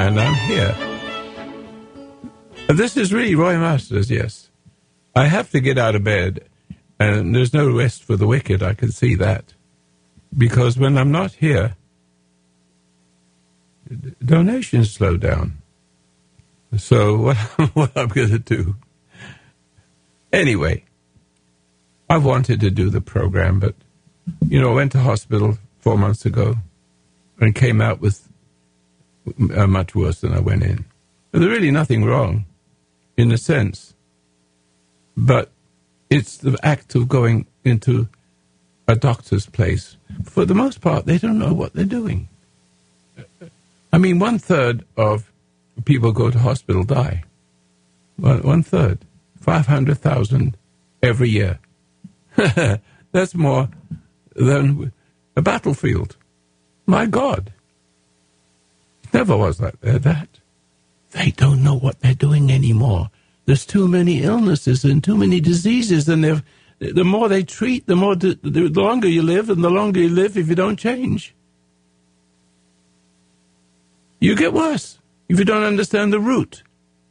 and I'm here. This is really Roy Masters, yes. I have to get out of bed, and there's no rest for the wicked, I can see that. Because when I'm not here, donations slow down. So what I'm going to do? Anyway, I've wanted to do the program, but, I went to hospital 4 months ago and came out with much worse than I went in. But there's really nothing wrong, in a sense. But it's the act of going into a doctor's place. For the most part, they don't know what they're doing. I mean, 1/3 of people go to hospital die. 1/3. 500,000 every year. That's more than a battlefield. My God. It never was like that. They don't know what they're doing anymore. There's too many illnesses and too many diseases, and the more they treat, the longer you live, and the longer you live if you don't change. You get worse if you don't understand the root.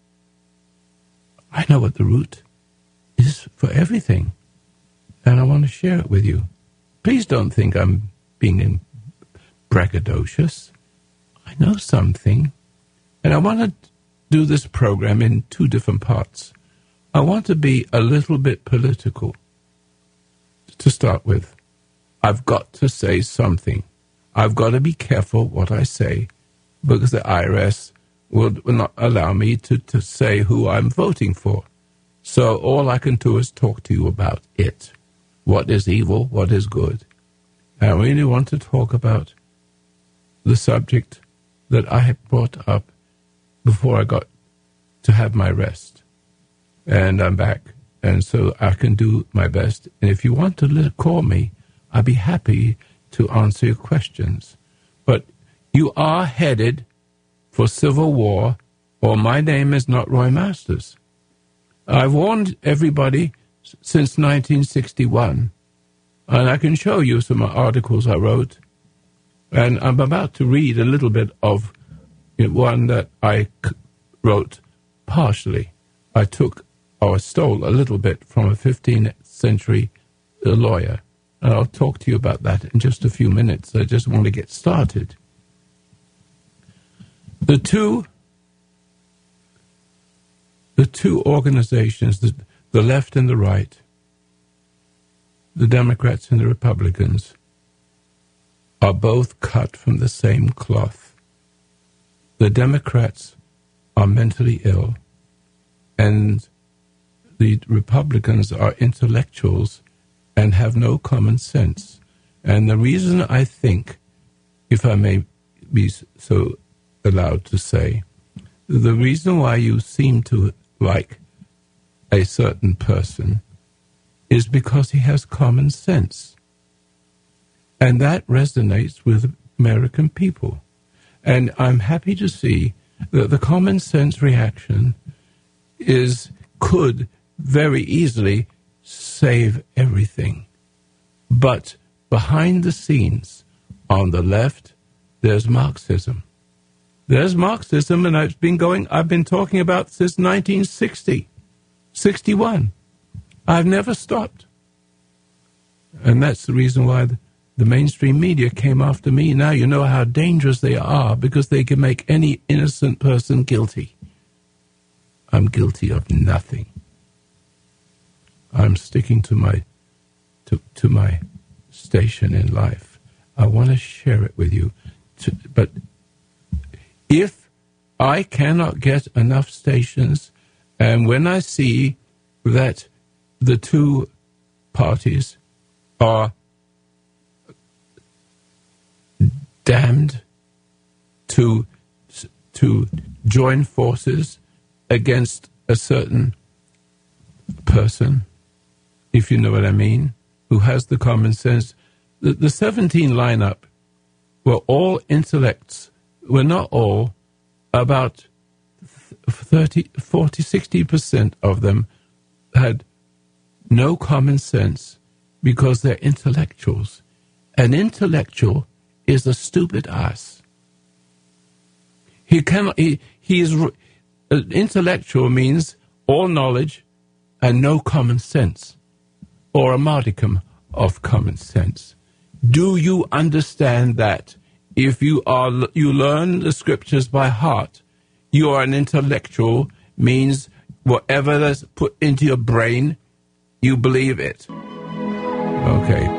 I know what the root is for everything, and I want to share it with you. Please don't think I'm being braggadocious. I know something, and I want to do this program in 2 different parts. I want to be a little bit political to start with. I've got to say something. I've got to be careful what I say, because the IRS will not allow me to say who I'm voting for. So all I can do is talk to you about it. What is evil? What is good? I really want to talk about the subject that I had brought up before I got to have my rest. And I'm back. And so I can do my best. And if you want to call me, I'd be happy to answer your questions. But you are headed for civil war, or my name is not Roy Masters. I've warned everybody since 1961, and I can show you some articles I wrote, and I'm about to read a little bit of one that I wrote partially. I took or stole a little bit from a 15th century lawyer, and I'll talk to you about that in just a few minutes. I just want to get started. The two organizations, the left and the right, the Democrats and the Republicans, are both cut from the same cloth. The Democrats are mentally ill, and the Republicans are intellectuals and have no common sense. And the reason I think, if I may be so allowed to say, the reason why you seem to like a certain person is because he has common sense. And that resonates with American people. And I'm happy to see that the common sense reaction could very easily save everything. But behind the scenes, on the left, there's Marxism. There's Marxism, and I've been talking about since 1960, 61. I've never stopped. And that's the reason why the mainstream media came after me. Now you know how dangerous they are, because they can make any innocent person guilty. I'm guilty of nothing. I'm sticking to my station in life. I want to share it with you. But if I cannot get enough stations, and when I see that the two parties are damned to join forces against a certain person, if you know what I mean, who has the common sense. The 17 lineup were all intellects. Were not all. About 30, 40, 60% of them had no common sense because they're intellectuals. An intellectual is a stupid ass. He cannot. He is intellectual means all knowledge and no common sense, or a modicum of common sense. Do you understand that if you learn the scriptures by heart, you are an intellectual, means whatever that's put into your brain, you believe it. Okay.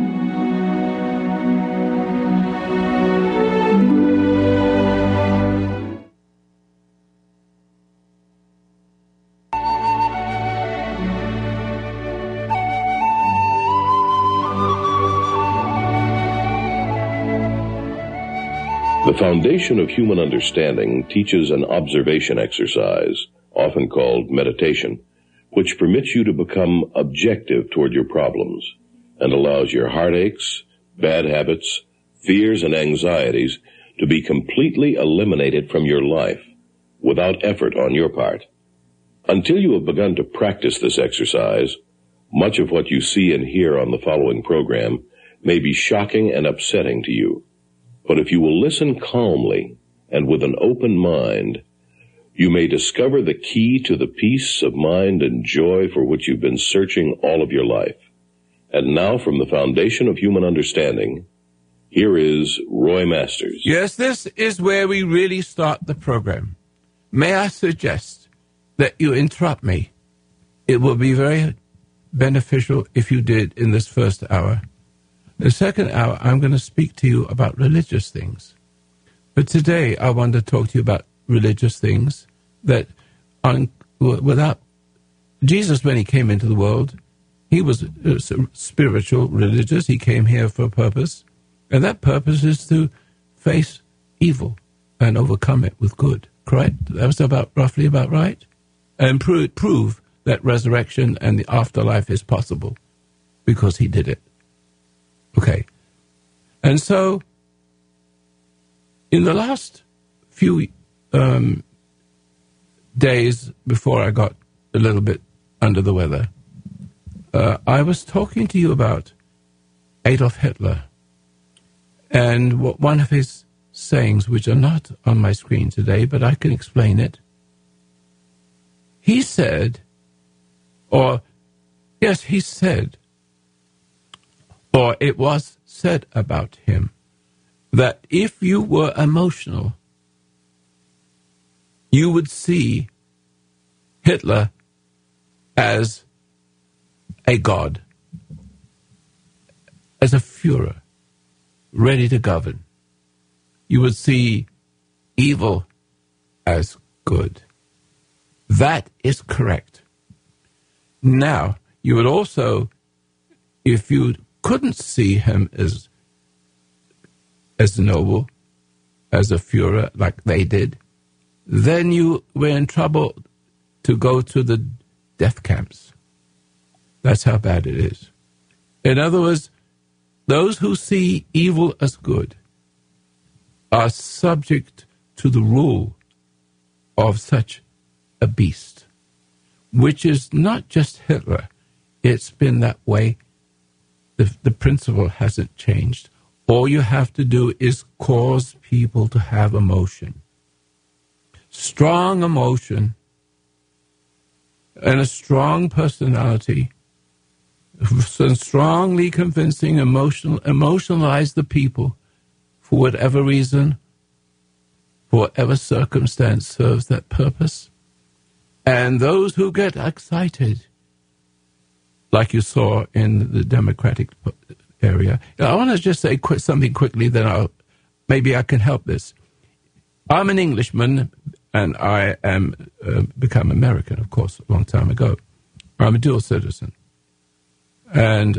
The foundation of human understanding teaches an observation exercise, often called meditation, which permits you to become objective toward your problems and allows your heartaches, bad habits, fears, and anxieties to be completely eliminated from your life without effort on your part. Until you have begun to practice this exercise, much of what you see and hear on the following program may be shocking and upsetting to you. But if you will listen calmly and with an open mind, you may discover the key to the peace of mind and joy for which you've been searching all of your life. And now, from the foundation of human understanding, here is Roy Masters. Yes, this is where we really start the program. May I suggest that you interrupt me? It will be very beneficial if you did in this first hour. The second hour, I'm going to speak to you about religious things. But today, I want to talk to you about religious things that, without Jesus, when he came into the world, he was spiritual, religious. He came here for a purpose. And that purpose is to face evil and overcome it with good. Correct? That was roughly about right? And prove that resurrection and the afterlife is possible because he did it. Okay. And so, in the last few days before I got a little bit under the weather, I was talking to you about Adolf Hitler and one of his sayings, which are not on my screen today, but I can explain it. He said, or it was said about him, that if you were emotional, you would see Hitler as a god, as a Führer, ready to govern. You would see evil as good. That is correct. Now, you would also, if you couldn't see him as noble, as a Führer, like they did, then you were in trouble to go to the death camps. That's how bad it is. In other words, those who see evil as good are subject to the rule of such a beast, which is not just Hitler. It's been that way. The principle hasn't changed. All you have to do is cause people to have emotion. Strong emotion and a strong personality, and strongly convincing, emotionalize the people for whatever reason, for whatever circumstance serves that purpose. And those who get excited, like you saw in the Democratic area. I want to just say something quickly, then maybe I can help this. I'm an Englishman, and I am become American, of course, a long time ago. I'm a dual citizen. And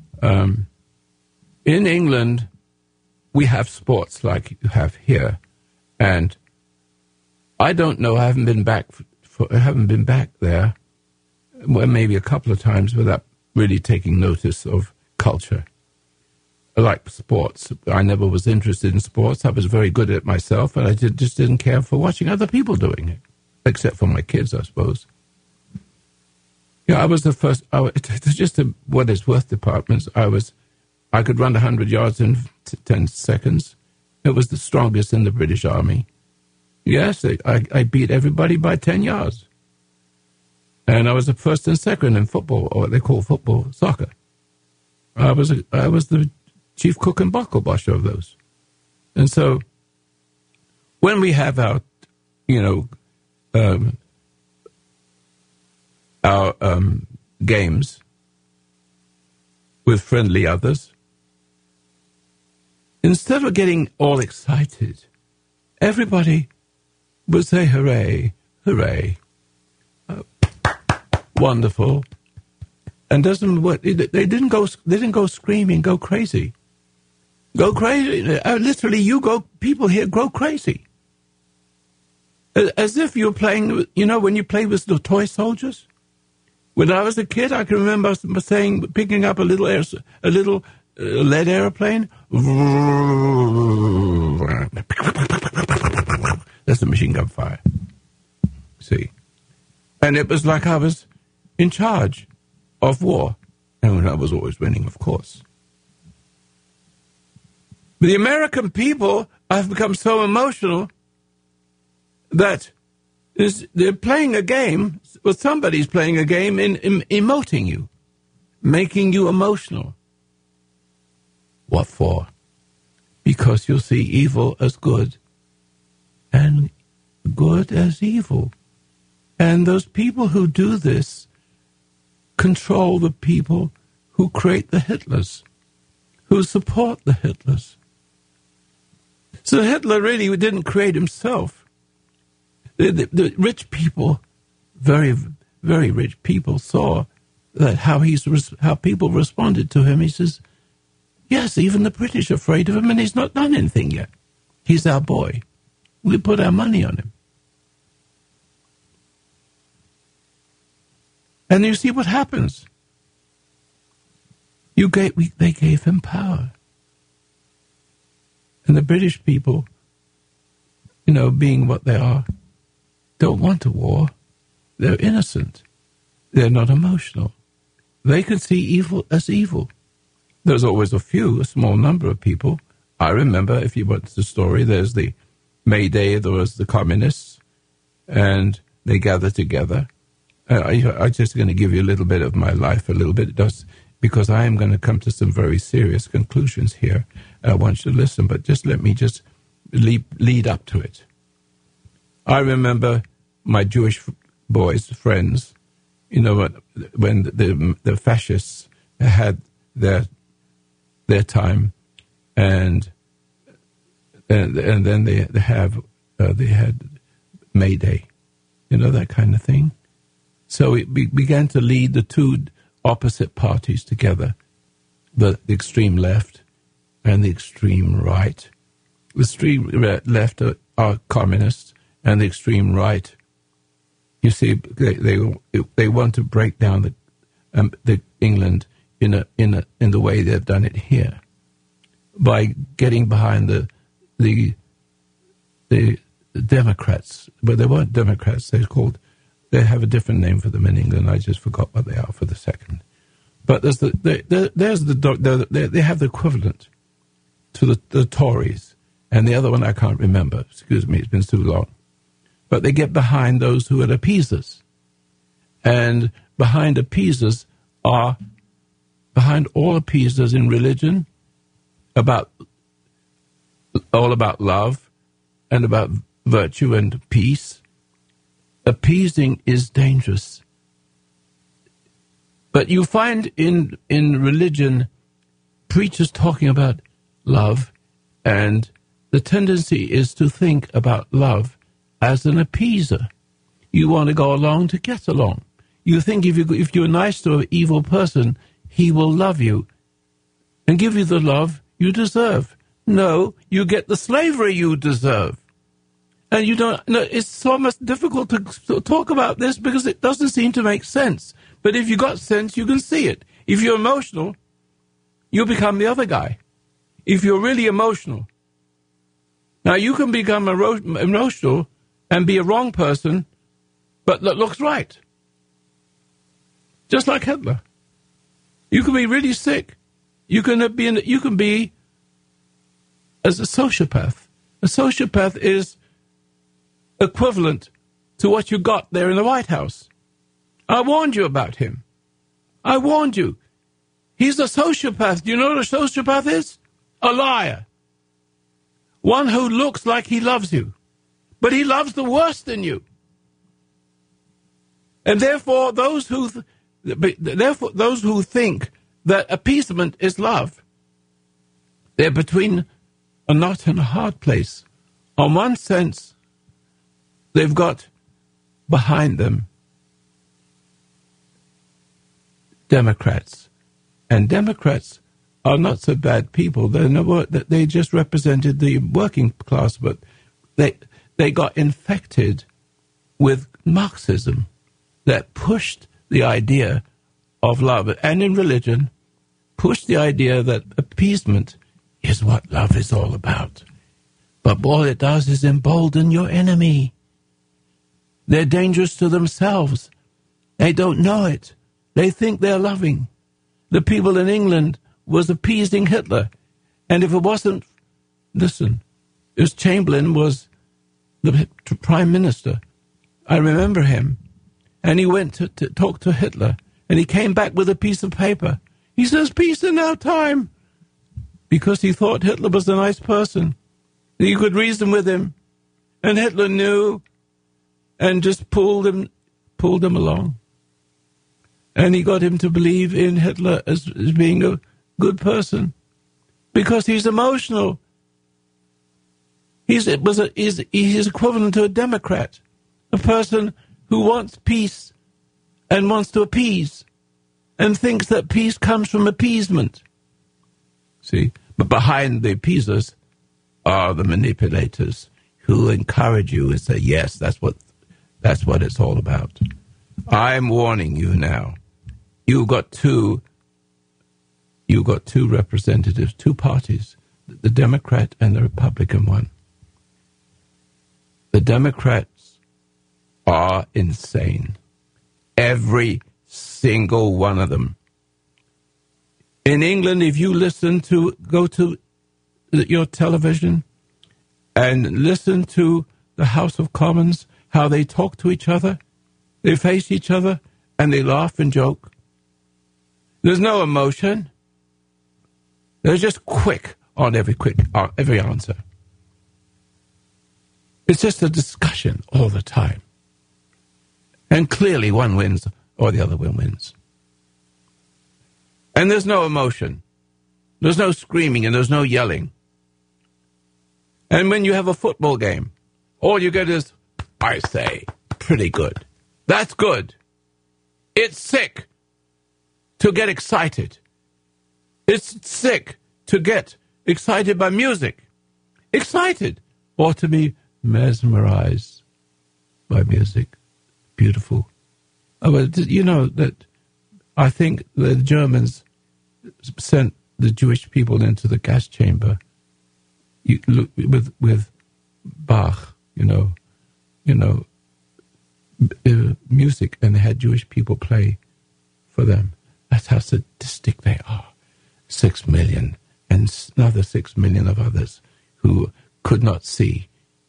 in England, we have sports like you have here. And I don't know, I haven't been back there, well, maybe a couple of times without really taking notice of culture. Like sports, I never was interested in sports. I was very good at it myself, and I just didn't care for watching other people doing it, except for my kids, I suppose. Yeah, I was the first. Just what it's worth departments. I could run 100 yards in 10 seconds. It was the strongest in the British Army. Yes, I beat everybody by 10 yards. And I was the first and second in football, or what they call football, soccer. I was the chief cook and buckle-busher of those. And so when we have our games with friendly others, instead of getting all excited, everybody would say, hooray, hooray, wonderful. And they didn't go screaming, go crazy. Go crazy. Literally, people here go crazy. As if you're playing, when you play with the toy soldiers. When I was a kid, I can remember picking up a little lead airplane. That's a machine gun fire. See? And it was like I was in charge of war. And I was always winning, of course. But the American people have become so emotional that they're playing a game, well, somebody's playing a game in emoting you, making you emotional. What for? Because you'll see evil as good and good as evil. And those people who do this control the people who create the Hitlers, who support the Hitlers. So Hitler really didn't create himself. The rich people, very, very rich people, saw that how people responded to him. He says, yes, even the British are afraid of him, and he's not done anything yet. He's our boy. We put our money on him. And you see what happens. They gave him power. And the British people, being what they are, don't want a war. They're innocent. They're not emotional. They can see evil as evil. There's always a small number of people. I remember, if you want the story, there's the May Day, there was the communists, and they gathered together. I'm just going to give you a little bit of my life, because I am going to come to some very serious conclusions here. I want you to listen, but let me lead up to it. I remember my Jewish boys, friends, when the fascists had their time, and then they had May Day, that kind of thing. So it began to lead the two opposite parties together, the extreme left and the extreme right. The extreme left are communists, and the extreme right, you see, they want to break down the England in the way they've done it here, by getting behind the Democrats. But they weren't Democrats. They have a different name for them in England. I just forgot what they are for the second. But they have the equivalent to the Tories, and the other one I can't remember. Excuse me, it's been too long. But they get behind those who are appeasers. And behind all appeasers in religion, all about love and about virtue and peace. Appeasing is dangerous. But you find in religion preachers talking about love, and the tendency is to think about love as an appeaser. You want to go along to get along. You think if you're nice to an evil person, he will love you and give you the love you deserve. No, you get the slavery you deserve. And you don't. No, it's so much difficult to talk about this because it doesn't seem to make sense. But if you got sense, you can see it. If you're emotional, you become the other guy. If you're really emotional. Now, you can become emotional and be a wrong person, but that looks right. Just like Hitler. You can be really sick. You can be as a sociopath. A sociopath is equivalent to what you got there in the White House. I warned you about him. I warned you. He's a sociopath. Do you know what a sociopath is? A liar. One who looks like he loves you, but he loves the worst in you. And therefore, those who think that appeasement is love, they're between a nut and a hard place. On one sense, they've got behind them Democrats. And Democrats are not so bad people. They just represented the working class, but they got infected with Marxism that pushed the idea of love, and in religion, pushed the idea that appeasement is what love is all about. But all it does is embolden your enemy. They're dangerous to themselves. They don't know it. They think they're loving. The people in England was appeasing Hitler. And if it wasn't, listen, Chamberlain was the prime minister. I remember him. And he went to talk to Hitler. And he came back with a piece of paper. He says, peace in our time. Because he thought Hitler was a nice person. You could reason with him. And Hitler knew and just pulled him along. And he got him to believe in Hitler as being a good person. Because he's emotional. He's equivalent to a Democrat. A person who wants peace and wants to appease and thinks that peace comes from appeasement. See? But behind the appeasers are the manipulators who encourage you and say, yes, that's what it's all about. I'm warning you now. You've got two representatives, two parties, the Democrat and the Republican one. The Democrats are insane. Every single one of them. In England, if you go to your television and listen to the House of Commons, how they talk to each other, they face each other and they laugh and joke. There's no emotion. They're just quick on every answer. It's just a discussion all the time. And clearly one wins or the other one wins. And there's no emotion. There's no screaming and there's no yelling. And when you have a football game, all you get is, I say, pretty good. That's good. It's sick to get excited. It's sick to get excited by music. Excited. Or to be mesmerized by music. Beautiful. Oh, you know that I think the Germans sent the Jewish people into the gas chamber with Bach, music, and they had Jewish people play for them. That's how sadistic they are. 6 million and another 6 million of others who could not see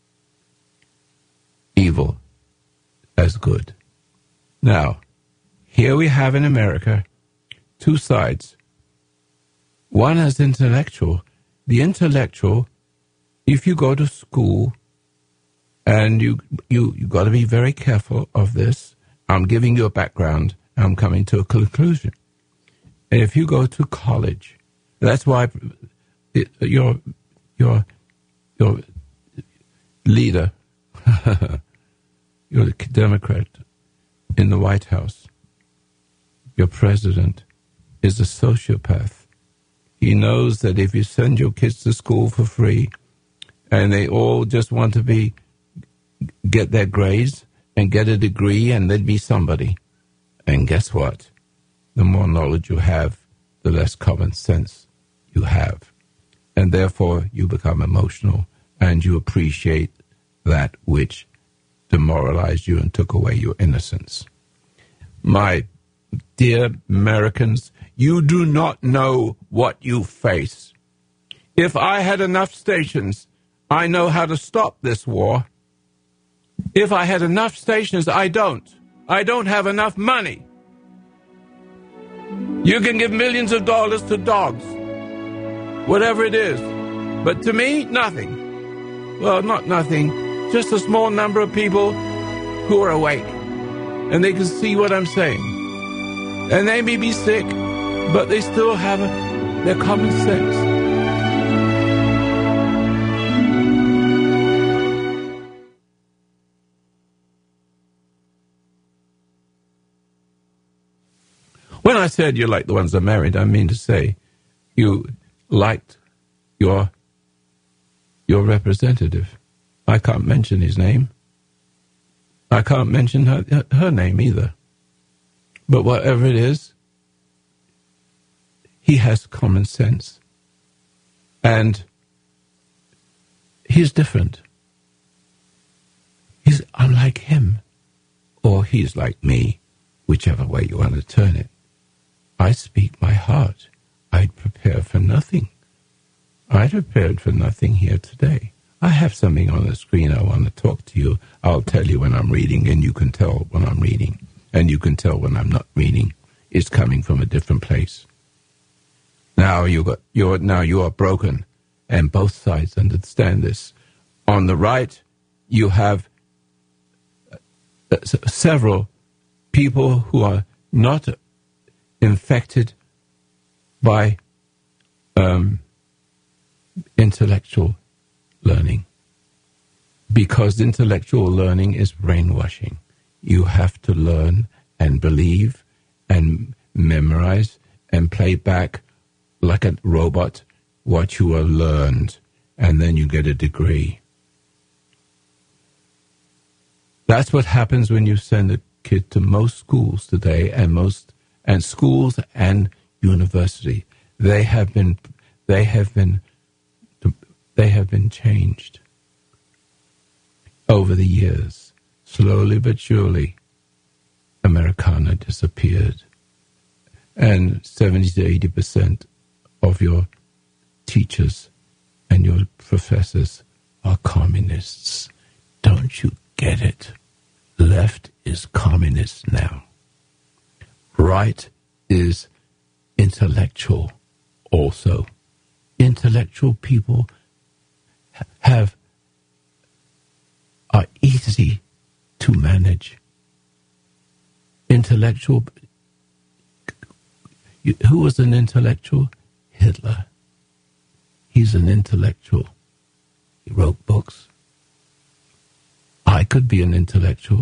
evil as good. Now, here we have in America two sides. One is intellectual. The intellectual, if you go to school, and you got to be very careful of this. I'm giving you a background. I'm coming to a conclusion. And if you go to college, that's why your leader, your Democrat in the White House, your president, is a sociopath. He knows that if you send your kids to school for free, and they all just want to get their grades and get a degree and then be somebody. And guess what? The more knowledge you have, the less common sense you have. And therefore, you become emotional and you appreciate that which demoralized you and took away your innocence. My dear Americans, you do not know what you face. If I had enough stations, I know how to stop this war. If I had enough stations, I don't. I don't have enough money. You can give millions of dollars to dogs, whatever it is. But to me, nothing. Well, not nothing. Just a small number of people who are awake. And they can see what I'm saying. And they may be sick, but they still have their common sense. When I said you like the ones that are married, I mean to say you liked your representative. I can't mention his name. I can't mention her name either. But whatever it is, he has common sense. And he's different. He's unlike him. Or he's like me, whichever way you want to turn it. I speak my heart. I prepare for nothing. I prepared for nothing here today. I have something on the screen I want to talk to you. I'll tell you when I'm reading, and you can tell when I'm reading. And you can tell when I'm not reading. It's coming from a different place. Now you are broken, and both sides understand this. On the right, you have several people who are not infected by intellectual learning, because intellectual learning is brainwashing. You have to learn and believe and memorize and play back like a robot what you have learned, and then you get a degree. That's what happens when you send a kid to most schools today, and schools and university. They have been changed over the years. Slowly but surely, Americana disappeared. And 70 to 80% of your teachers and your professors are communists. Don't you get it? Left is communist now. Right is intellectual also. Intellectual people are easy to manage. Intellectual. Who was an intellectual? Hitler. He's an intellectual. He wrote books. I could be an intellectual.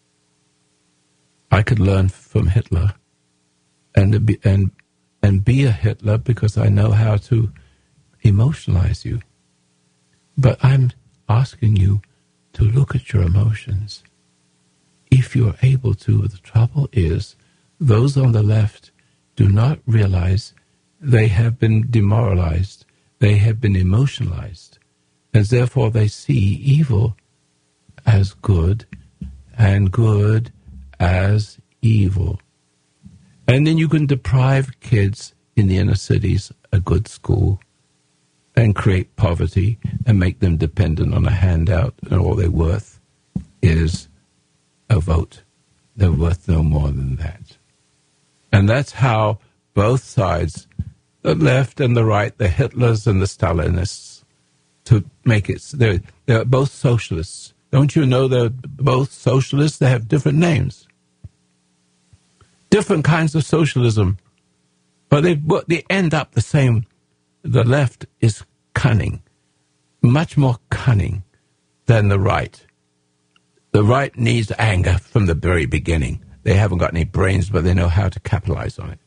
I could learn from Hitler and be a Hitler because I know how to emotionalize you. But I'm asking you to look at your emotions. If you're able to, the trouble is those on the left do not realize they have been demoralized, they have been emotionalized, and therefore they see evil as good and good as evil. And then you can deprive kids in the inner cities a good school and create poverty and make them dependent on a handout, and all they're worth is a vote. They're worth no more than that. And that's how both sides, the left and the right, the Hitlers and the Stalinists, to make it, they're both socialists. Don't you know they're both socialists? They have different names. Different kinds of socialism. But they end up the same. The left is cunning, much more cunning than the right. The right needs anger from the very beginning. They haven't got any brains, but they know how to capitalize on it.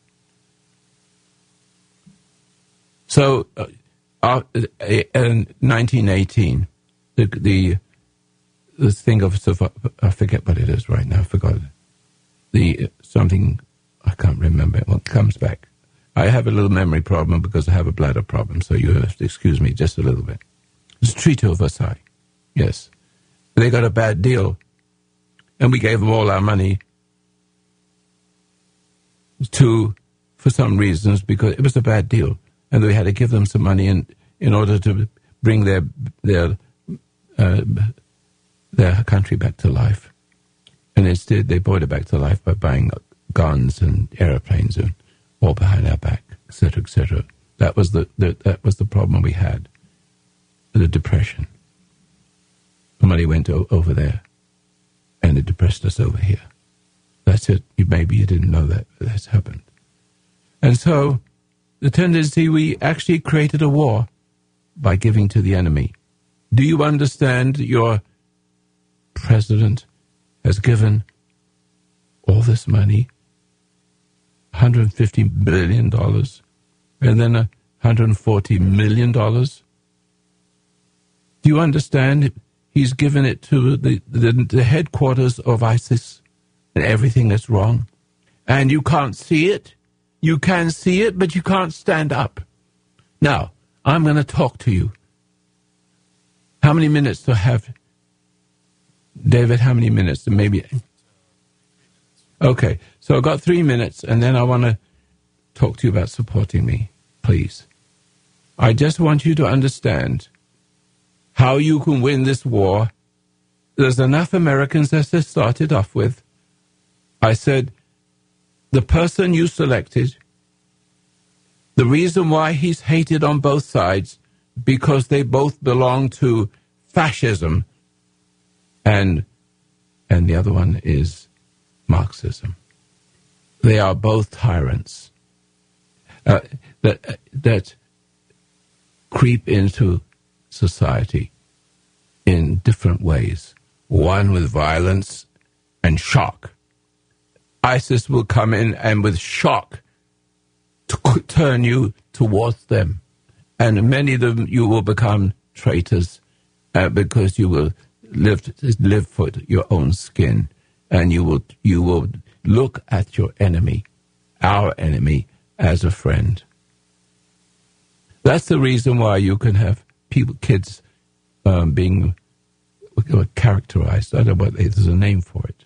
So, in 1918, the thing of, I forget what it is right now, I forgot it. Something, I can't remember, well, it comes back. I have a little memory problem because I have a bladder problem, so you have to excuse me just a little bit. It's the Treaty of Versailles, yes. They got a bad deal, and we gave them all our money for some reasons, because it was a bad deal, and we had to give them some money in order to bring their their country back to life. And instead, they brought it back to life by buying guns and airplanes and all behind our back, etc., etc. That was the problem we had, the depression. The money went over there, and it depressed us over here. That's it. Maybe you didn't know that, but that's happened. And so, the tendency, we actually created a war by giving to the enemy. Do you understand your president has given all this money, $150 billion, and then $140 million? Do you understand? He's given it to the headquarters of ISIS and everything that's wrong. And you can't see it. You can see it, but you can't stand up. Now, I'm going to talk to you. How many minutes do I have? David, how many minutes? Maybe. Okay, so I've got 3 minutes, and then I want to talk to you about supporting me, please. I just want you to understand how you can win this war. There's enough Americans as they started off with. I said, the person you selected, the reason why he's hated on both sides, because they both belong to fascism, and the other one is Marxism. They are both tyrants that creep into society in different ways. One with violence and shock. ISIS will come in and with shock to turn you towards them. And many of them you will become traitors because you will live for your own skin, and you will look at your enemy, our enemy, as a friend. That's the reason why you can have kids being characterized. I don't know what there's a name for it.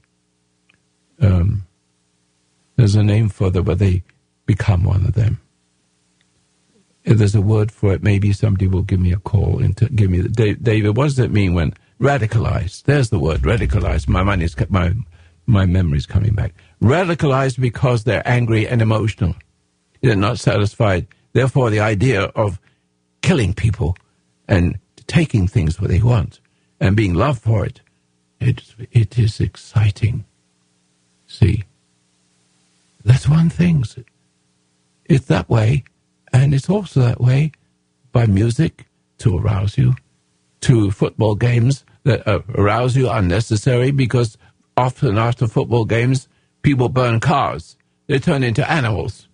There's a name for them, but they become one of them. If there's a word for it, maybe somebody will give me a call and give me David, what does it mean when radicalized? There's the word, radicalized. My memory's coming back. Radicalized because they're angry and emotional. They're not satisfied. Therefore, the idea of killing people and taking things what they want and being loved for it, it is exciting. See, that's one thing. It's that way. And it's also that way by music to arouse you, to football games that arouse you unnecessary, because often after football games, people burn cars. They turn into animals.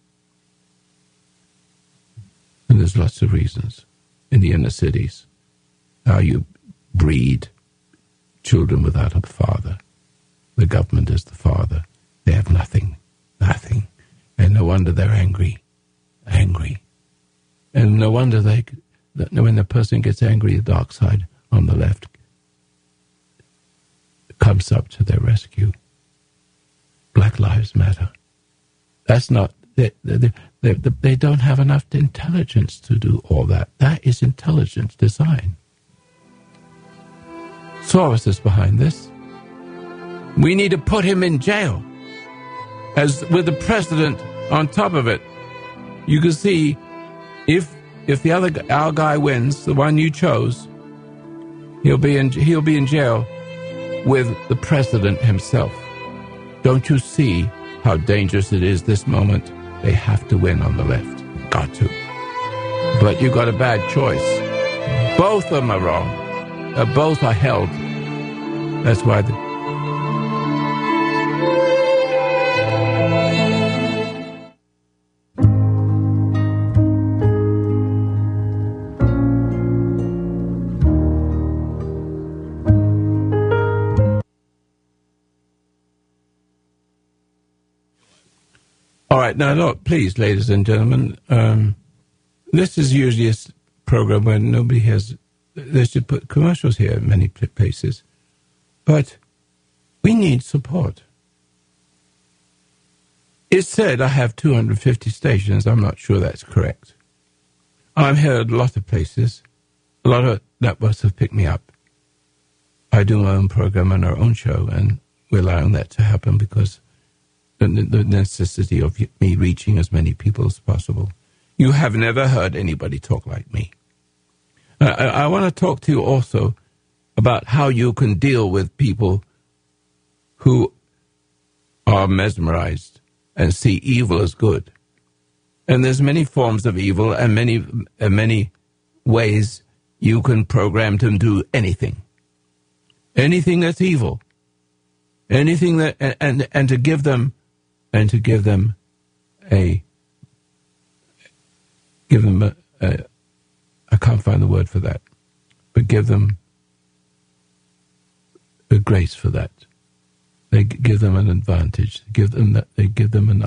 And there's lots of reasons in the inner cities how you breed children without a father. The government is the father. They have nothing. And no wonder they're angry. And no wonder when the person gets angry, the dark side on the left comes up to their rescue. Black Lives Matter. That's not, they don't have enough intelligence to do all that. That is intelligent design. Soros is behind this. We need to put him in jail, as with the president on top of it. You can see if our guy wins, the one you chose, he'll be in jail with the president himself. Don't you see how dangerous it is this moment? They have to win on the left. Got to. But you got a bad choice. Both of them are wrong. Both are held. That's why All right, now look, please, ladies and gentlemen, this is usually a program where nobody has, they should put commercials here in many places, but we need support. It's said I have 250 stations. I'm not sure that's correct. I'm heard a lot of places. A lot of networks have picked me up. I do my own program on our own show, and we're allowing that to happen because the necessity of me reaching as many people as possible. You have never heard anybody talk like me. I want to talk to you also about how you can deal with people who are mesmerized and see evil as good. And there's many forms of evil and many ways you can program them to do anything. Anything that's evil. Anything that and to give them a I can't find the word for that, but give them a grace for that. They give them an advantage. They give them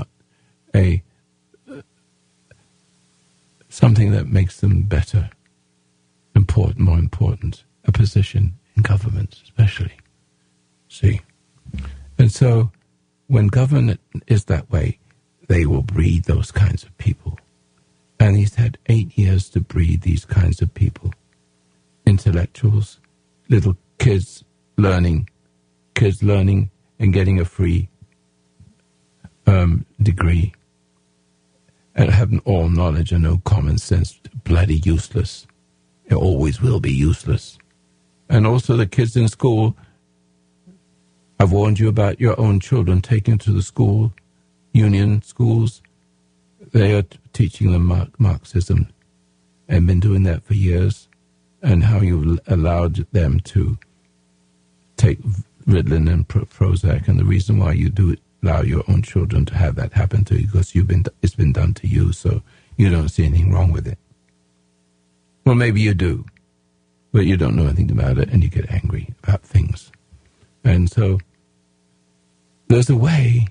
something that makes them better, more important, a position in government especially. See? And so when government is that way, they will breed those kinds of people. And he's had 8 years to breed these kinds of people. Intellectuals, little kids learning and getting a free degree, and having all knowledge and no common sense, bloody useless. It always will be useless. And also the kids in school, I've warned you about your own children taken to the school, union schools. They are teaching them Marxism and been doing that for years, and how you've allowed them to take Ritalin and Prozac, and the reason why you do allow your own children to have that happen to you because it's been done to you, so you don't see anything wrong with it. Well, maybe you do, but you don't know anything about it, and you get angry about things. And so there is a way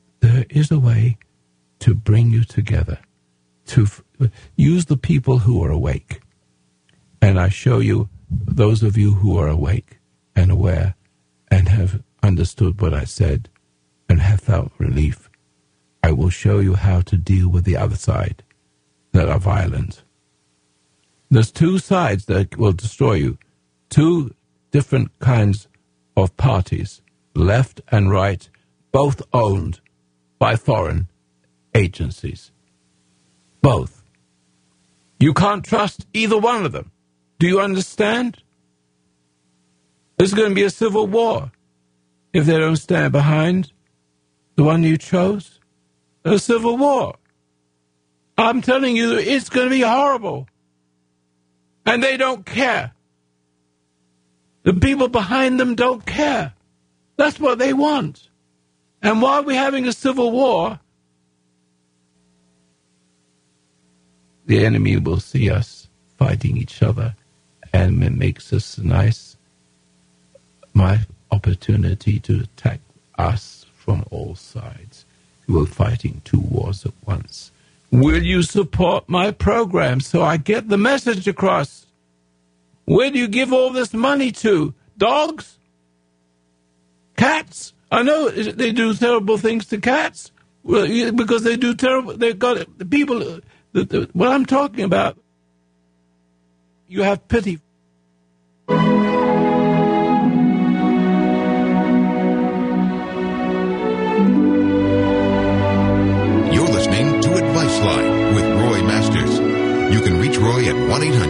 to bring you together, to use the people who are awake. And I show you those of you who are awake and aware and have understood what I said and have felt relief. I will show you how to deal with the other side that are violent. There's two sides that will destroy you, two different kinds of parties, left and right, both owned by foreign agencies. Both. You can't trust either one of them. Do you understand? There's going to be a civil war if they don't stand behind the one you chose. A civil war. I'm telling you, it's going to be horrible. And they don't care. The people behind them don't care. That's what they want. And while we're having a civil war, the enemy will see us fighting each other, and it makes us my opportunity to attack us from all sides. We're fighting two wars at once. Will you support my program so I get the message across? Where do you give all this money to? Dogs? Cats? I know they do terrible things to cats. Well, because they do terrible. They've got the people. What I'm talking about, you have pity. You're listening to Advice Line with Roy Masters. You can reach Roy at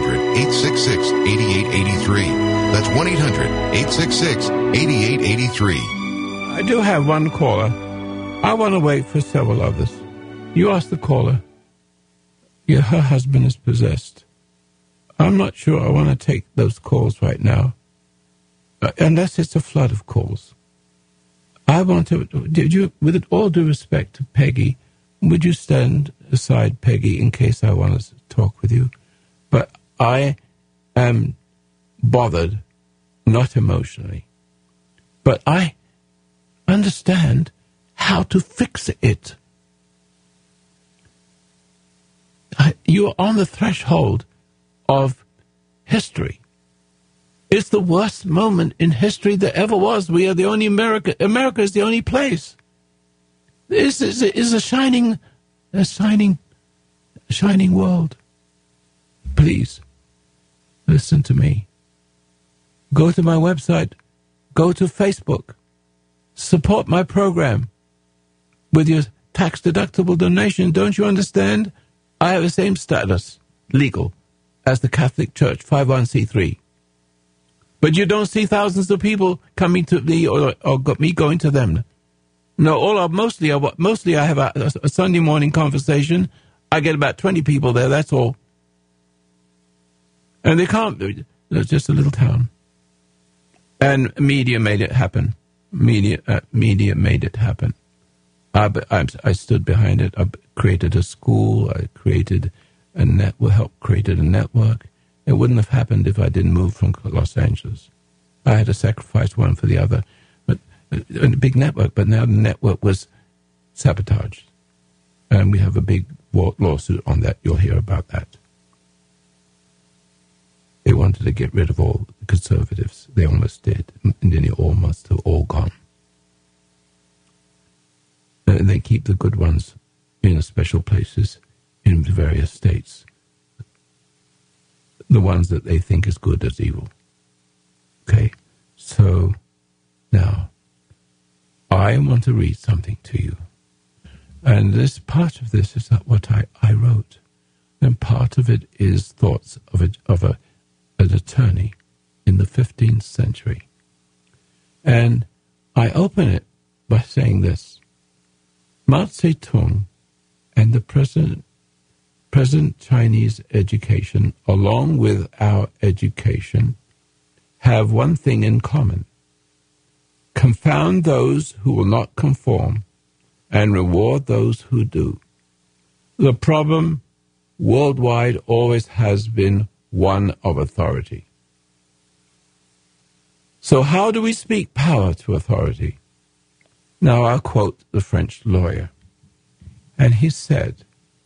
1-800-866-8883. That's 1-800-866-8883. I do have one caller. I want to wait for several others. You ask the caller. Yeah, her husband is possessed. I'm not sure I want to take those calls right now, unless it's a flood of calls. I want to, with all due respect to Peggy, would you stand aside, Peggy, in case I want to talk with you? But I am bothered, not emotionally, but I understand how to fix it. You are on the threshold of history. It's the worst moment in history that ever was. We are the only America. America is the only place. This is a shining world. Please, listen to me. Go to my website, Go to Facebook. Support my program with your tax-deductible donation. Don't you understand? I have the same status, legal, as the Catholic Church, 501c3. But you don't see thousands of people coming to me or me going to them. No, mostly I have a Sunday morning conversation. I get about 20 people there, that's all. And they can't, it's just a little town. And media made it happen. Media made it happen. I stood behind it. I created a school. I created a network, helped created a network. It wouldn't have happened if I didn't move from Los Angeles. I had to sacrifice one for the other. But a big network, but now the network was sabotaged. And we have a big lawsuit on that. You'll hear about that. They wanted to get rid of all the conservatives. They almost did. And then they almost have all gone. And they keep the good ones in special places in the various states. The ones that they think is good as evil. Okay? So, now, I want to read something to you. And this part of this is what I wrote. And part of it is thoughts of an attorney in the 15th century. And I open it by saying this. Mao Zedong and the present Chinese education, along with our education, have one thing in common. Confound those who will not conform and reward those who do. The problem worldwide always has been one of authority. So how do we speak power to authority? Now I'll quote the French lawyer. And he said,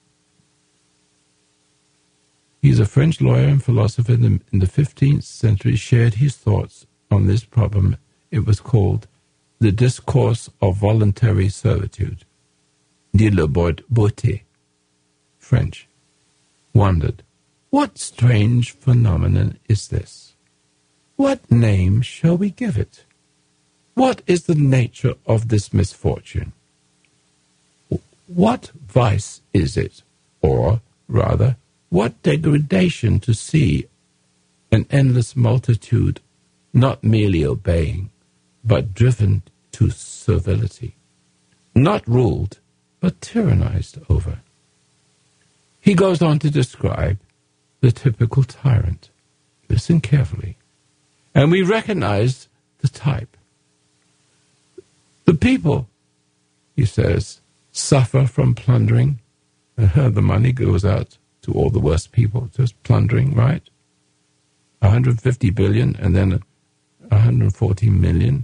he's a French lawyer and philosopher in the 15th century, shared his thoughts on this problem. It was called The Discourse of Voluntary Servitude. De la Beauté, French, wondered, what strange phenomenon is this? What name shall we give it? What is the nature of this misfortune? What vice is it? Or, rather, what degradation to see an endless multitude not merely obeying, but driven to servility, not ruled, but tyrannized over. He goes on to describe the typical tyrant. Listen carefully. And we recognize the type. The people, he says, suffer from plundering. The money goes out to all the worst people, just plundering, right? 150 billion and then 140 million,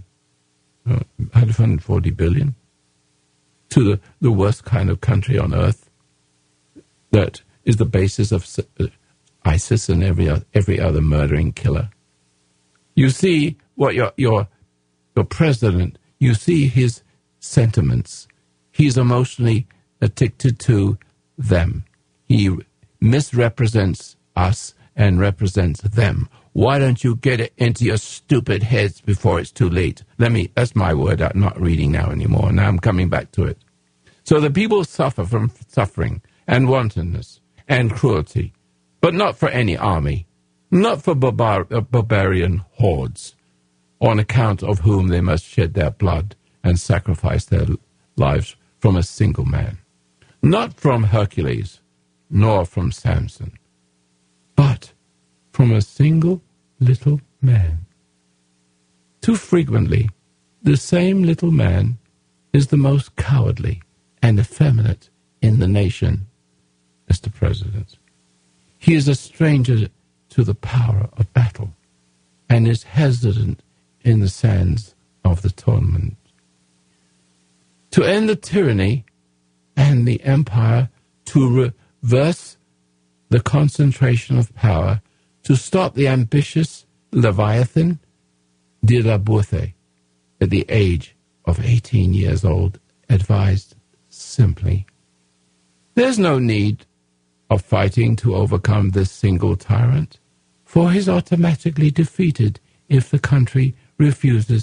140 billion to the worst kind of country on earth that is the basis of ISIS and every other murdering killer. You see what your president, you see his sentiments. He's emotionally addicted to them. He misrepresents us and represents them. Why don't you get it into your stupid heads before it's too late? That's my word. I'm not reading now anymore. Now I'm coming back to it. So the people suffer from suffering and wantonness and cruelty, but not for any army, not for barbarian hordes, on account of whom they must shed their blood and sacrifice their lives from a single man. Not from Hercules, nor from Samson, but from a single little man. Too frequently, the same little man is the most cowardly and effeminate in the nation, Mr. President. He is a stranger to the power of battle and is hesitant in the sands of the tournament. To end the tyranny and the empire, to reverse the concentration of power, to stop the ambitious Leviathan, de la Beauté, at the age of 18 years old, advised simply, there's no need of fighting to overcome this single tyrant, for he's automatically defeated if the country refuses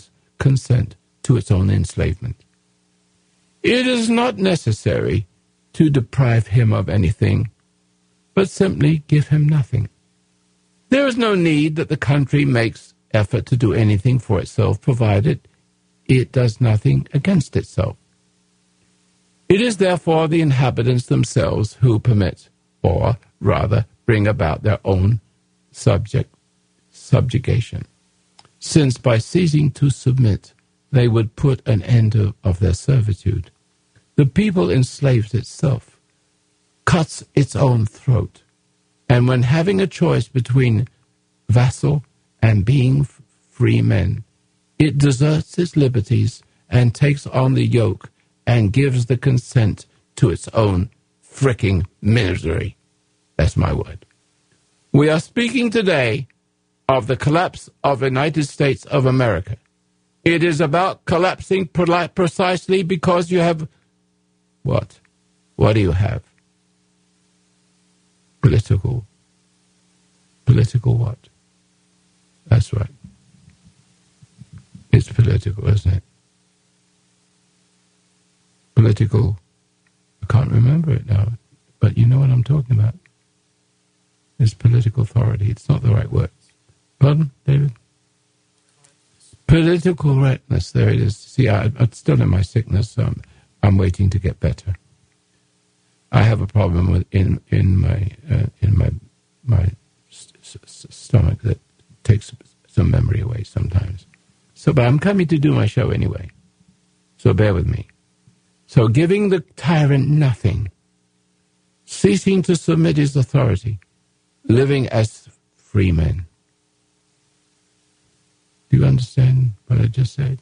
consent to its own enslavement. It is not necessary to deprive him of anything, but simply give him nothing. There is no need that the country makes effort to do anything for itself, provided it does nothing against itself. It is therefore the inhabitants themselves who permit, or rather bring about their own subjugation, since by ceasing to submit, they would put an end of their servitude. The people enslaves itself, cuts its own throat, and when having a choice between vassal and being free men, it deserts its liberties and takes on the yoke and gives the consent to its own fricking misery. That's my word. We are speaking today of the collapse of the United States of America. It is about collapsing precisely because you have what? What do you have? Political what? That's right. It's political, isn't it? Political, I can't remember it now, but you know what I'm talking about. It's political authority. It's not the right words. Pardon, David? Political correctness, there it is. See, I'm still in my sickness, so I'm waiting to get better. I have a problem with in my stomach that takes some memory away sometimes. So, but I'm coming to do my show anyway. So bear with me. So giving the tyrant nothing, ceasing to submit his authority, living as free men. Do you understand what I just said?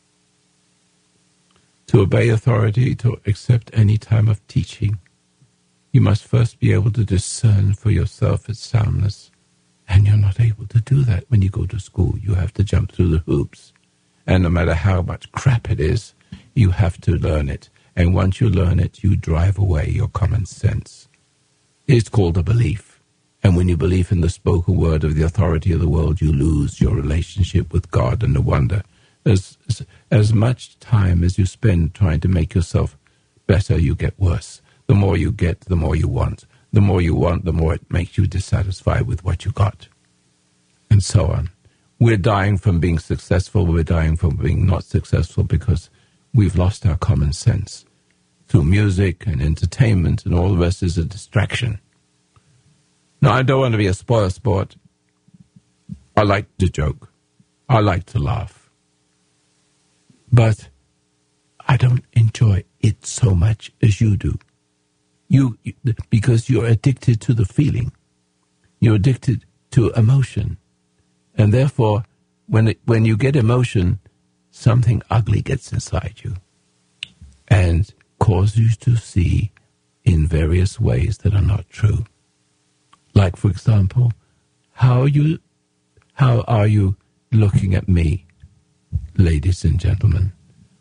To obey authority, to accept any time of teaching, you must first be able to discern for yourself its soundness. And you're not able to do that when you go to school. You have to jump through the hoops. And no matter how much crap it is, you have to learn it. And once you learn it, you drive away your common sense. It's called a belief. And when you believe in the spoken word of the authority of the world, you lose your relationship with God. And no wonder, as much time as you spend trying to make yourself better, you get worse. The more you get, the more you want. The more you want, the more it makes you dissatisfied with what you got. And so on. We're dying from being successful. We're dying from being not successful because we've lost our common sense. Through music and entertainment and all the rest is a distraction. Now, I don't want to be a spoil sport. I like to joke. I like to laugh. But I don't enjoy it so much as you do. Because you're addicted to the feeling. You're addicted to emotion. And therefore, when you get emotion, something ugly gets inside you and causes you to see in various ways that are not true. Like, for example, how are you looking at me, ladies and gentlemen?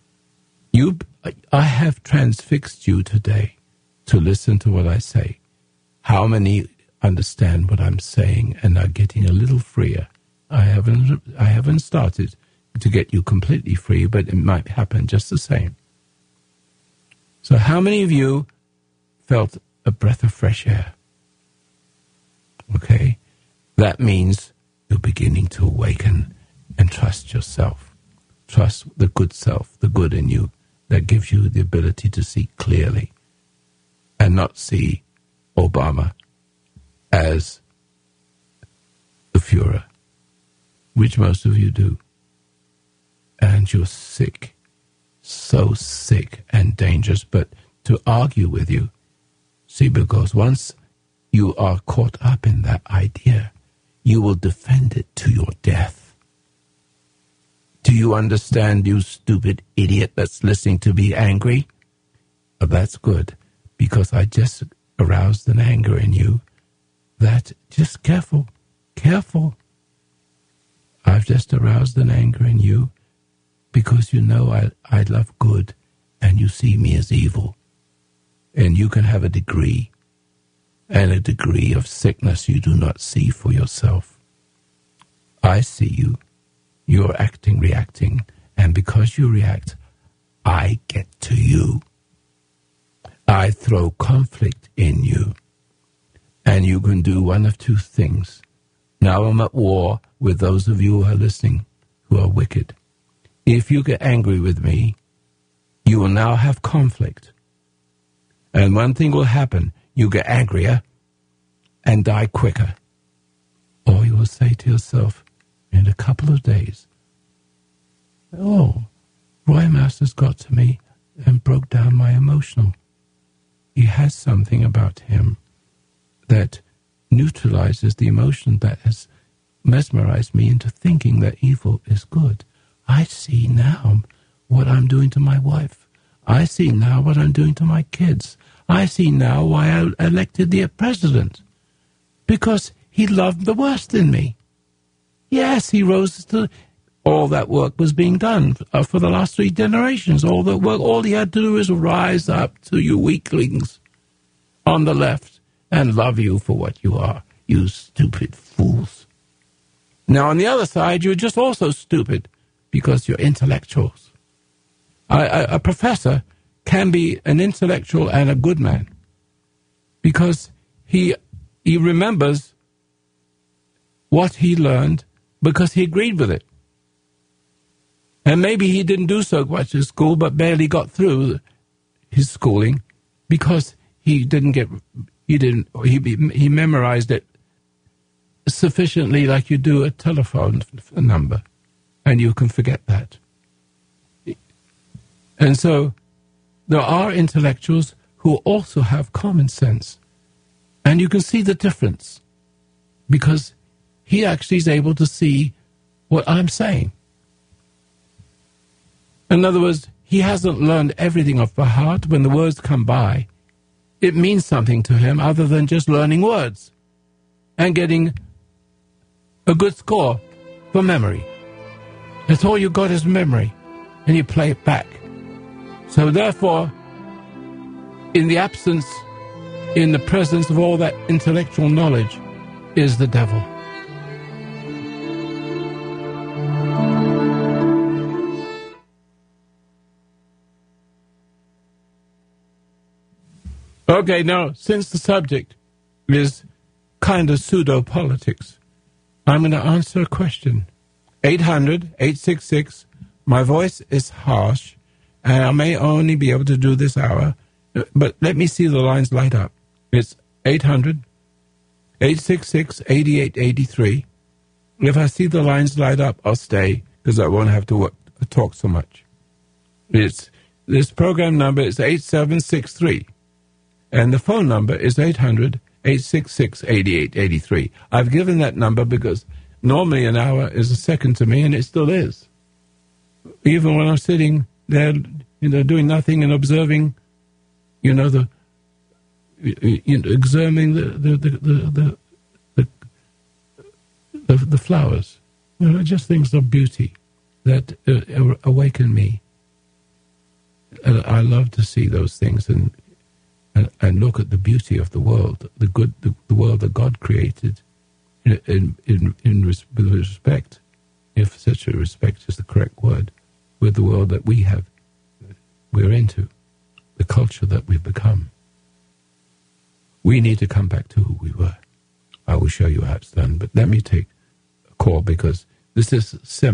I have transfixed you today to listen to what I say. How many understand what I'm saying and are getting a little freer? I haven't started to get you completely free, but it might happen just the same. So how many of you felt a breath of fresh air? Okay? That means you're beginning to awaken and trust yourself. Trust the good self, the good in you, that gives you the ability to see clearly and not see Obama as the Führer, which most of you do. And you're sick, so sick and dangerous. But to argue with you, see, because once you are caught up in that idea, you will defend it to your death. Do you understand, you stupid idiot that's listening to me angry? Oh, that's good, because I just aroused an anger in you that, just careful. I've just aroused an anger in you because you know I love good and you see me as evil. And you can have a degree and a degree of sickness you do not see for yourself. I see you. You're acting, reacting, And because you react, I get to you. I throw conflict in you. And you can do one of two things. Now I'm at war with those of you who are listening who are wicked. If you get angry with me, you will now have conflict. And one thing will happen. You get angrier and die quicker. Or you will say to yourself, in a couple of days, oh, Roy Masters got to me and broke down my emotional. He has something about him that neutralizes the emotion that has mesmerized me into thinking that evil is good. I see now what I'm doing to my wife. I see now what I'm doing to my kids. I see now why I elected the president. Because he loved the worst in me. Yes, he rose to... All that work was being done for the last 3 generations. All that work, all he had to do is rise up to you weaklings on the left and love you for what you are, you stupid fools. Now, on the other side, you're just also stupid because you're intellectuals. A professor can be an intellectual and a good man because he remembers what he learned because he agreed with it. And maybe he didn't do so much at school, but barely got through his schooling because he memorized it sufficiently like you do a telephone number, and you can forget that. And so there are intellectuals who also have common sense, and you can see the difference because he actually is able to see what I'm saying. In other words, he hasn't learned everything off by heart. When the words come by, it means something to him other than just learning words and getting a good score for memory. That's all you got is memory, and you play it back. So therefore, in the presence of all that intellectual knowledge is the devil. Okay, now, since the subject is kind of pseudo-politics, I'm going to answer a question. 800-866, my voice is harsh, and I may only be able to do this hour, but let me see the lines light up. It's 800-866-8883. If I see the lines light up, I'll stay, because I won't have to talk so much. This program number is 8763. And the phone number is 800-866-8883. I've given that number because normally an hour is a second to me, and it still is. Even when I'm sitting there, doing nothing and observing, observing the flowers, just things of beauty that awaken me. And I love to see those things and look at the beauty of the world, the world that God created, with respect, if such a respect is the correct word, with the world that we're into, the culture that we've become. We need to come back to who we were. I will show you how it's done, but let me take a call because this is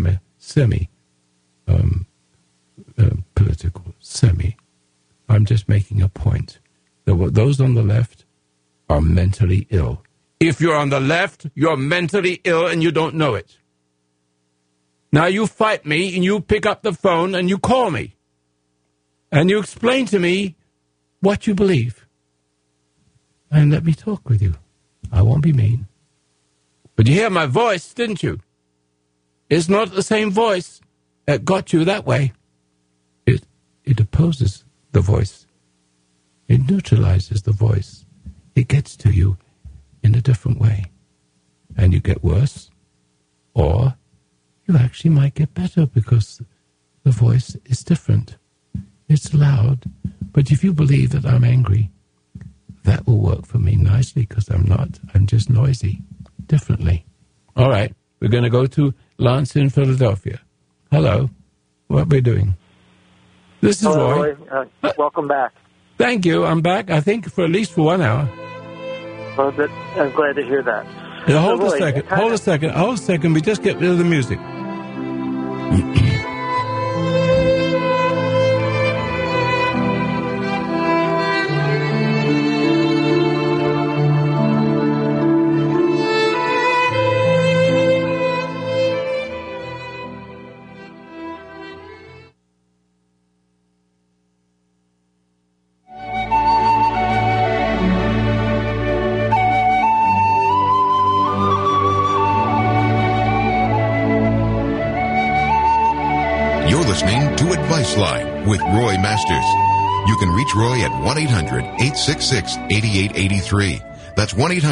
political. I'm just making a point. Those on the left are mentally ill. If you're on the left, you're mentally ill and you don't know it. Now you fight me and you pick up the phone and you call me. And you explain to me what you believe. And let me talk with you. I won't be mean. But you hear my voice, didn't you? It's not the same voice that got you that way. It opposes the voice. It neutralizes the voice. It gets to you in a different way. And you get worse, or you actually might get better because the voice is different. It's loud, but if you believe that I'm angry, that will work for me nicely because I'm not. I'm just noisy, differently. All right, we're going to go to Lance in Philadelphia. Hello. what we're doing. This is Hello, Roy. Welcome back. Thank you. I'm back, I think, for at least for 1 hour. Well, I'm glad to hear that. Now, hold a second. We just get rid of the music. Advice Line with Roy Masters. You can reach Roy at 1-800-866-8883. That's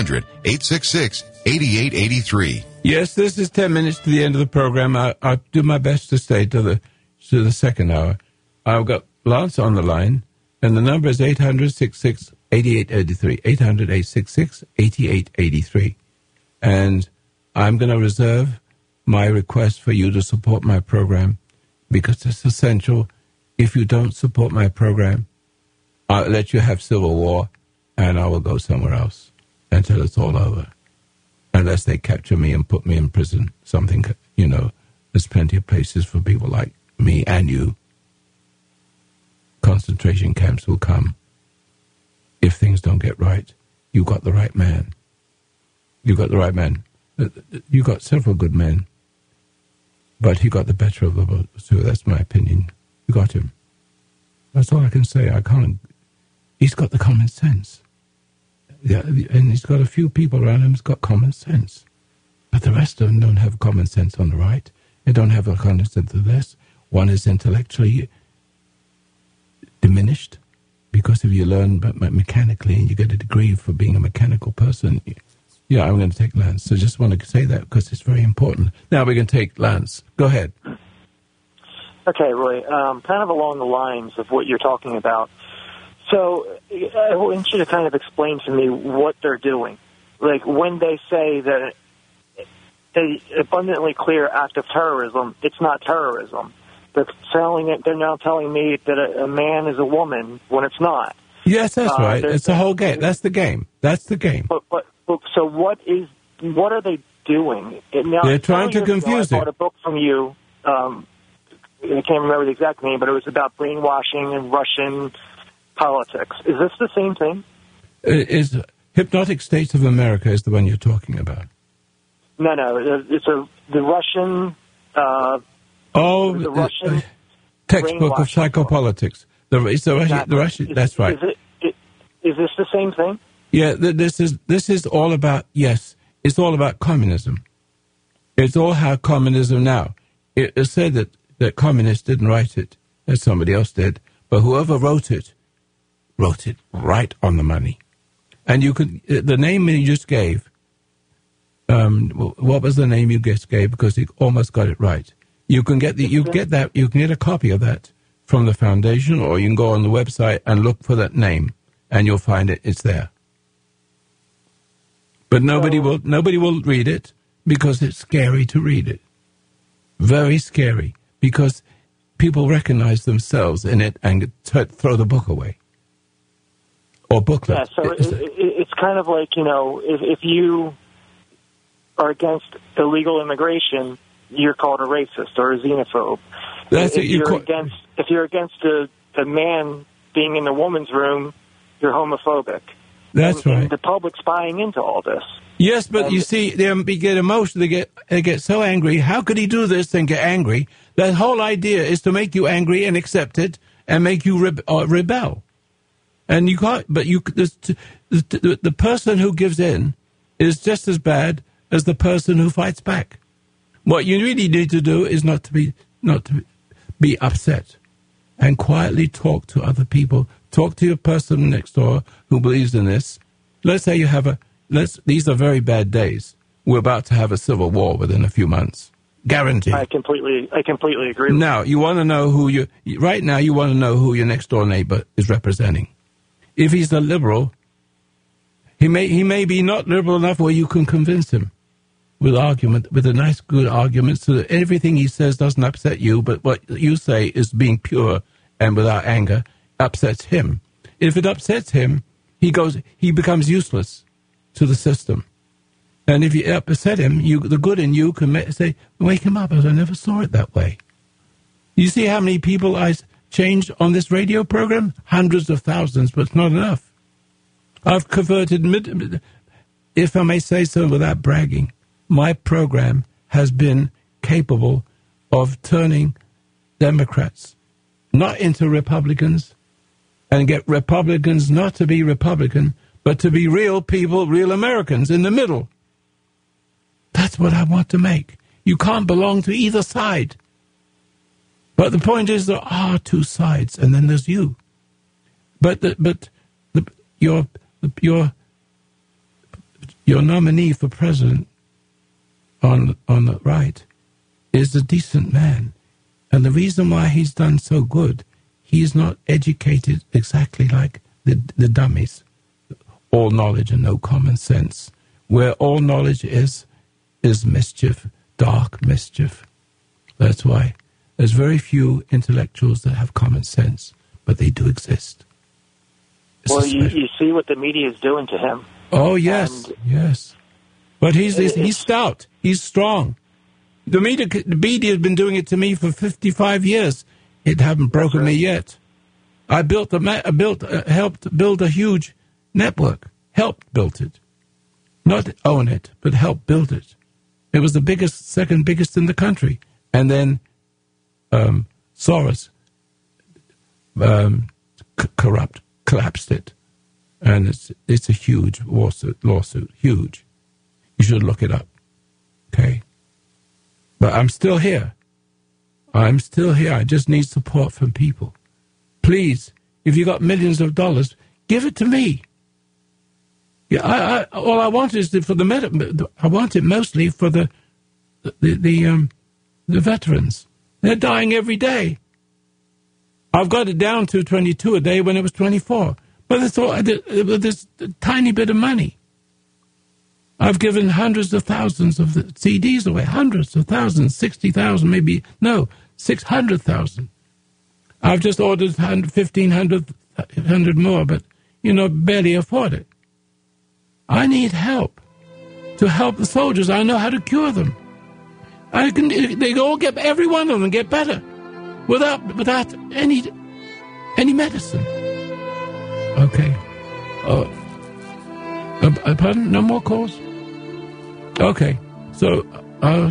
1-800-866-8883. Yes, this is 10 minutes to the end of the program. I'll do my best to stay to the second hour. I've got Lance on the line, and the number is 800-66-8883. 800-866-8883. And I'm going to reserve my request for you to support my program, because it's essential. If you don't support my program, I'll let you have civil war, and I will go somewhere else until it's all over. Unless they capture me and put me in prison. Something, there's plenty of places for people like me and you. Concentration camps will come. If things don't get right, you got the right man. You got the right man. You got several good men. But he got the better of the both, so that's my opinion. You got him. That's all I can say. He's got the common sense. Yeah, and he's got a few people around him who's got common sense. But the rest of them don't have common sense on the right. They don't have a common sense on the left. One is intellectually diminished, because if you learn mechanically and you get a degree for being a mechanical person... Yeah, I'm going to take Lance. So just want to say that because it's very important. Now we can take Lance. Go ahead. Okay, Roy. Kind of along the lines of what you're talking about. So I want you to kind of explain to me what they're doing. Like when they say that the abundantly clear act of terrorism, it's not terrorism. They're now telling me that a man is a woman when it's not. Yes, that's right. It's the whole game. That's the game. That's the game. So what are they doing? Now, they're trying to confuse it. I bought a book from you. I can't remember the exact name, but it was about brainwashing and Russian politics. Is this the same thing? Is Hypnotic States of America is the one you're talking about? No. It's the Russian... the Russian textbook of psychopolitics. The Russian. That's right. Is this the same thing? Yeah, this is all about, yes, it's all about communism. It's all how communism now. It is said that communists didn't write it, as somebody else did, but whoever wrote it right on the money. And the name you just gave, what was the name you just gave? Because you almost got it right. You can get a copy of that from the foundation, or you can go on the website and look for that name, and you'll find it's there. But nobody will read it because it's scary to read it. Very scary, because people recognize themselves in it and throw the book away. Or booklet. Yeah, so it's kind of like, if you are against illegal immigration, you're called a racist or a xenophobe. If you're against a man being in the woman's room, you're homophobic. That's right. And the public's buying into all this. Yes, but you see, they get emotional. They get so angry. How could he do this and get angry? That whole idea is to make you angry and accept it and make you rebel. And you can't. But the person who gives in is just as bad as the person who fights back. What you really need to do is not to be upset, and quietly talk to other people. Talk to your person next door who believes in this. Let's say you have these are very bad days. We're about to have a civil war within a few months. Guaranteed. I completely agree. Now, you want to know who you want to know who your next door neighbor is representing. If he's a liberal, he may be not liberal enough where you can convince him. with argument, with a nice, good argument, so that everything he says doesn't upset you, but what you say is being pure and without anger upsets him. If it upsets him, he becomes useless to the system. And if you upset him, the good in you can say, wake him up, as I never saw it that way. You see how many people I changed on this radio program? Hundreds of thousands, but it's not enough. I've converted, if I may say so without bragging, my program has been capable of turning Democrats not into Republicans and get Republicans not to be Republican, but to be real people, real Americans in the middle. That's what I want to make. You can't belong to either side. But the point is, there are two sides, and then there's you. But your nominee for president on the right is a decent man, and the reason why he's done so good, he's not educated exactly like the dummies. All knowledge and no common sense. Where all knowledge is mischief, dark mischief. That's why there's very few intellectuals that have common sense, but they do exist. Well, you see what the media is doing to him. Oh, yes, yes. But he's stout. He's strong. The media has been doing it to me for 55 years. It haven't broken me yet. I helped build a huge network. Helped build it. Not own it, but helped build it. It was the second biggest in the country. And then Soros collapsed it. And it's a huge lawsuit, huge. You should look it up, okay? But I'm still here. I just need support from people. Please, if you got millions of dollars, give it to me. Yeah, all I want is for I want it mostly for the veterans. They're dying every day. I've got it down to 22 a day when it was 24. But it's all this tiny bit of money. I've given hundreds of thousands of CDs away, hundreds of thousands, 60,000 maybe, no, 600,000. I've just ordered 1,500 more, but, barely afford it. I need help to help the soldiers. I know how to cure them. They all every one of them get better without any medicine. Okay. Pardon? No more calls? Okay. So, I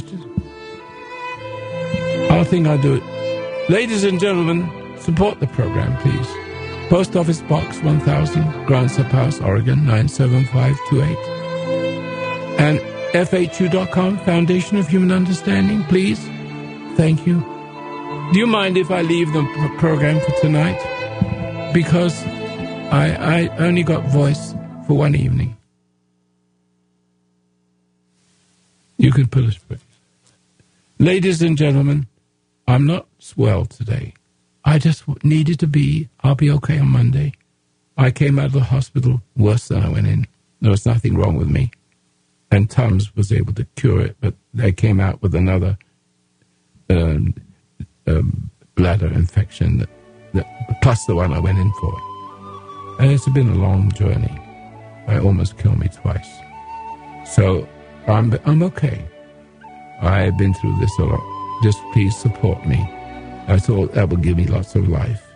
think I'll do it. Ladies and gentlemen, support the program, please. Post Office Box 1000, Grand Sap House, Oregon, 97528. And FHU.com, Foundation of Human Understanding, please. Thank you. Do you mind if I leave the program for tonight? Because I only got voice for one evening. You can put it. Ladies and gentlemen, I'm not well today. I just needed to be. I'll be okay on Monday. I came out of the hospital worse than I went in. There was nothing wrong with me. And Tums was able to cure it, but they came out with another bladder infection, plus the one I went in for. And it's been a long journey. It almost killed me twice. So I'm okay. I've been through this a lot. Just please support me. I thought that would give me lots of life.